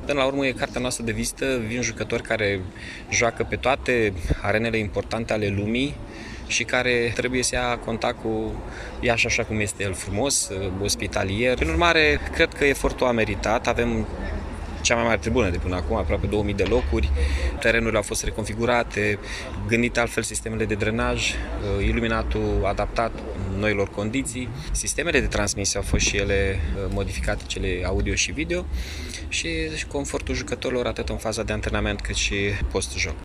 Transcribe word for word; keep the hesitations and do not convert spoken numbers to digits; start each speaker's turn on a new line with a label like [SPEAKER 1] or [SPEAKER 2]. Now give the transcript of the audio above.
[SPEAKER 1] Până la urmă e cartea noastră de vizită, vin jucători care joacă pe toate arenele importante ale lumii și care trebuie să ia contact cu Iași așa cum este el, frumos, ospitalier. Prin urmare, cred că efortul a meritat, avem cea mai mare tribună de până acum, aproape două mii de locuri, terenurile au fost reconfigurate, gândite altfel sistemele de drenaj, iluminatul adaptat noilor condiții, sistemele de transmisie au fost și ele modificate, cele audio și video, și confortul jucătorilor atât în faza de antrenament cât și post-joc.